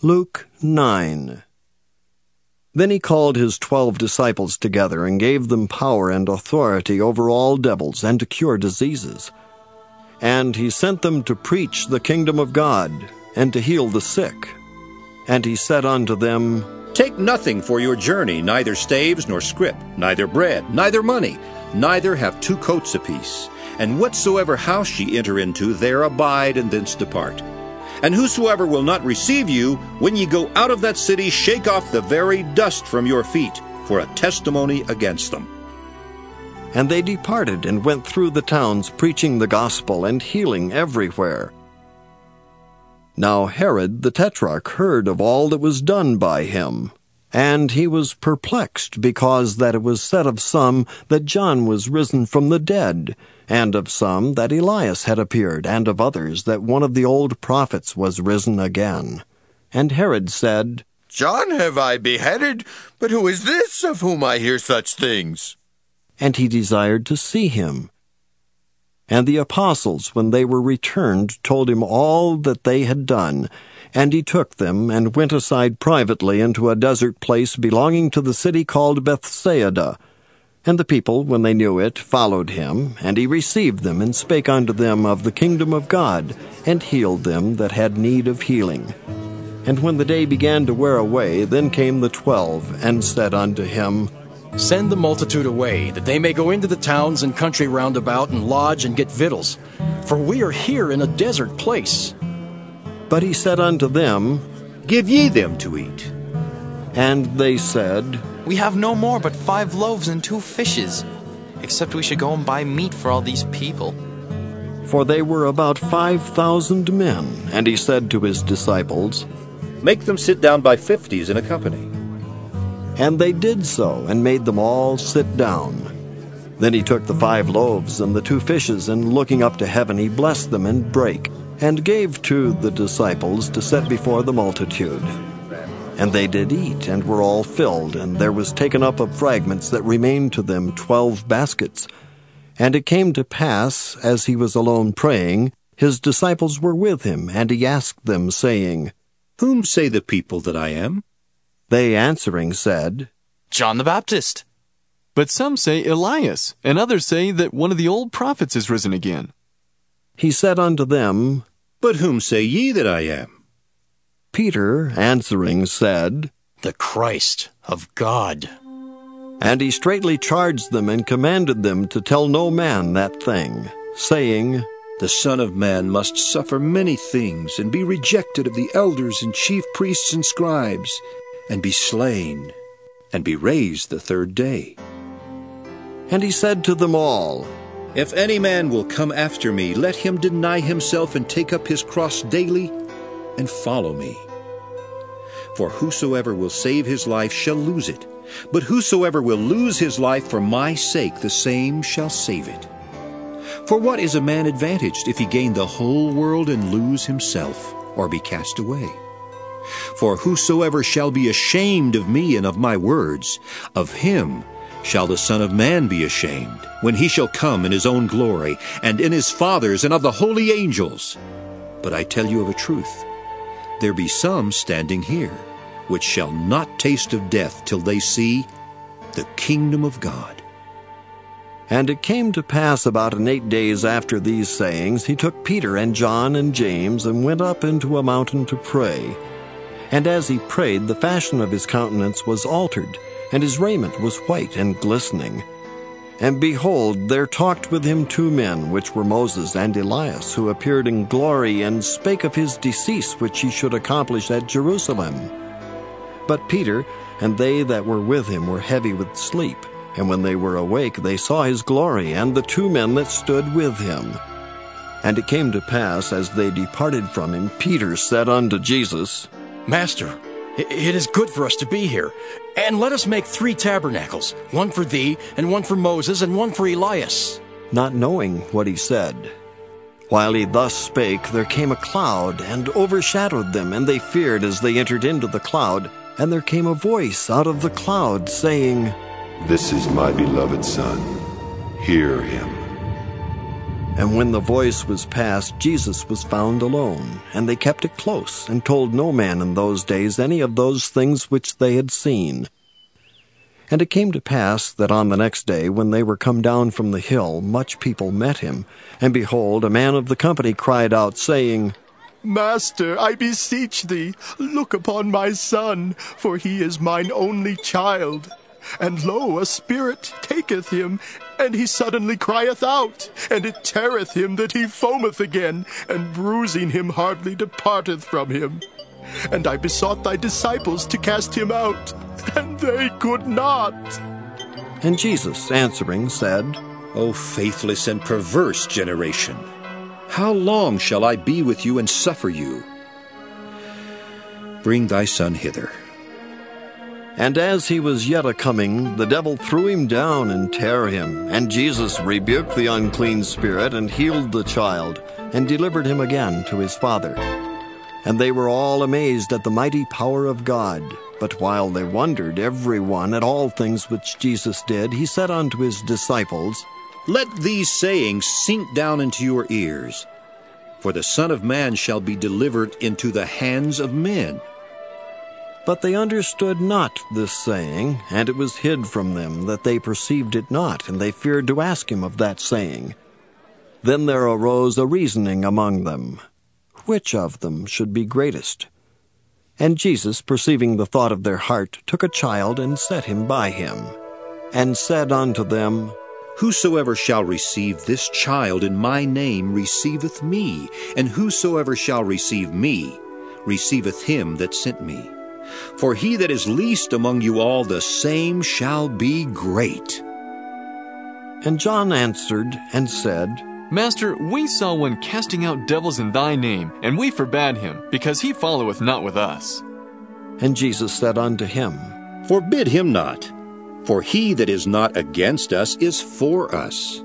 Luke 9. Then he called his 12 disciples together and gave them power and authority over all devils and to cure diseases. And he sent them to preach the kingdom of God and to heal the sick. And he said unto them, Take nothing for your journey, neither staves nor scrip, neither bread, neither money, neither have 2 coats apiece. And whatsoever house ye enter into, there abide, and thence depart. And whosoever will not receive you, when ye go out of that city, shake off the very dust from your feet, for a testimony against them. And they departed and went through the towns, preaching the gospel and healing everywhere. Now Herod the Tetrarch heard of all that was done by him, and he was perplexed, because that it was said of some that John was risen from the dead, and of some that Elias had appeared, and of others that one of the old prophets was risen again. And Herod said, John have I beheaded, but who is this of whom I hear such things? And he desired to see him. And the apostles, when they were returned, told him all that they had done. And he took them, and went aside privately into a desert place belonging to the city called Bethsaida. And the people, when they knew it, followed him, and he received them, and spake unto them of the kingdom of God, and healed them that had need of healing. And when the day began to wear away, then came the 12, and said unto him, Send the multitude away, that they may go into the towns and country round about, and lodge and get victuals. For we are here in a desert place. But he said unto them, Give ye them to eat. And they said, We have no more but 5 loaves and 2 fishes, except we should go and buy meat for all these people. For they were about 5,000 men. And he said to his disciples, Make them sit down by 50s in a company. And they did so, and made them all sit down. Then he took the 5 loaves and the 2 fishes, and looking up to heaven, he blessed them and brake, and gave to the disciples to set before the multitude. And they did eat, and were all filled, and there was taken up of fragments that remained to them 12 baskets. And it came to pass, as he was alone praying, his disciples were with him, and he asked them, saying, Whom say the people that I am? They answering said, John the Baptist. But some say Elias, and others say that one of the old prophets is risen again. He said unto them, But whom say ye that I am? Peter answering said, The Christ of God. And he straitly charged them and commanded them to tell no man that thing, saying, The Son of Man must suffer many things, and be rejected of the elders and chief priests and scribes, and be slain, and be raised the 3rd day. And he said to them all, If any man will come after me, let him deny himself and take up his cross daily, and follow me. For whosoever will save his life shall lose it, but whosoever will lose his life for my sake, the same shall save it. For what is a man advantaged if he gain the whole world and lose himself, or be cast away? For whosoever shall be ashamed of me and of my words, of him shall the Son of Man be ashamed, when he shall come in his own glory, and in his Father's, and of the holy angels. But I tell you of a truth, there be some standing here, which shall not taste of death till they see the kingdom of God. And it came to pass about 8 days after these sayings, he took Peter and John and James, and went up into a mountain to pray. And as he prayed, the fashion of his countenance was altered, and his raiment was white and glistening. And behold, there talked with him 2 men, which were Moses and Elias, who appeared in glory, and spake of his decease, which he should accomplish at Jerusalem. But Peter and they that were with him were heavy with sleep. And when they were awake, they saw his glory, and the 2 men that stood with him. And it came to pass, as they departed from him, Peter said unto Jesus, Master, it is good for us to be here. And let us make 3 tabernacles, one for thee, and one for Moses, and one for Elias. Not knowing what he said. While he thus spake, there came a cloud, and overshadowed them, and they feared as they entered into the cloud. And there came a voice out of the cloud, saying, This is my beloved Son. Hear him. And when the voice was past, Jesus was found alone, and they kept it close, and told no man in those days any of those things which they had seen. And it came to pass that on the next day, when they were come down from the hill, much people met him. And behold, a man of the company cried out, saying, Master, I beseech thee, look upon my son, for he is mine only child. And lo, a spirit taketh him, and he suddenly crieth out, and it teareth him that he foameth again, and bruising him hardly departeth from him. And I besought thy disciples to cast him out, and they could not. And Jesus answering said, O faithless and perverse generation, how long shall I be with you and suffer you? Bring thy son hither. And as he was yet a-coming, the devil threw him down and tare him. And Jesus rebuked the unclean spirit, and healed the child, and delivered him again to his father. And they were all amazed at the mighty power of God. But while they wondered every one at all things which Jesus did, he said unto his disciples, Let these sayings sink down into your ears, for the Son of Man shall be delivered into the hands of men. But they understood not this saying, and it was hid from them, that they perceived it not, and they feared to ask him of that saying. Then there arose a reasoning among them, which of them should be greatest? And Jesus, perceiving the thought of their heart, took a child, and set him by him, and said unto them, Whosoever shall receive this child in my name receiveth me, and whosoever shall receive me receiveth him that sent me. For he that is least among you all, the same shall be great. And John answered and said, Master, we saw one casting out devils in thy name, and we forbade him, because he followeth not with us. And Jesus said unto him, Forbid him not, for he that is not against us is for us.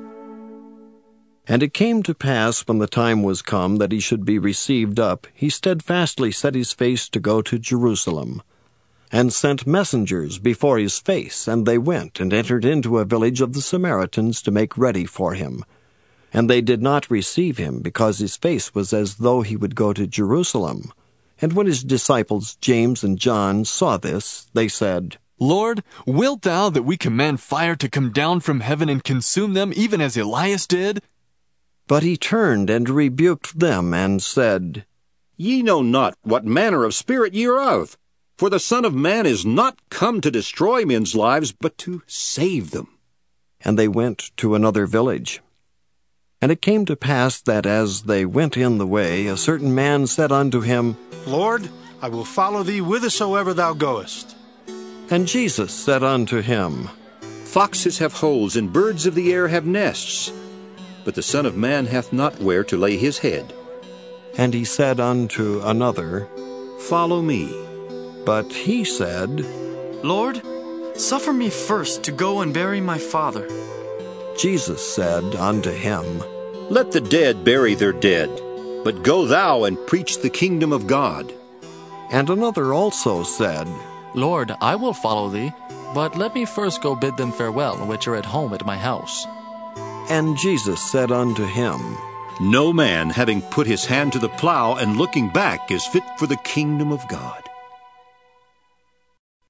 And it came to pass, when the time was come that he should be received up, he steadfastly set his face to go to Jerusalem, and sent messengers before his face, and they went and entered into a village of the Samaritans to make ready for him. And they did not receive him, because his face was as though he would go to Jerusalem. And when his disciples James and John saw this, they said, Lord, wilt thou that we command fire to come down from heaven and consume them, even as Elias did? But he turned and rebuked them, and said, Ye know not what manner of spirit ye are of, for the Son of Man is not come to destroy men's lives, but to save them. And they went to another village. And it came to pass that as they went in the way, a certain man said unto him, Lord, I will follow thee whithersoever thou goest. And Jesus said unto him, Foxes have holes, and birds of the air have nests, but the Son of Man hath not where to lay his head. And he said unto another, Follow me. But he said, Lord, suffer me first to go and bury my father. Jesus said unto him, Let the dead bury their dead, but go thou and preach the kingdom of God. And another also said, Lord, I will follow thee, but let me first go bid them farewell, which are at home at my house. And Jesus said unto him, No man, having put his hand to the plow and looking back, is fit for the kingdom of God.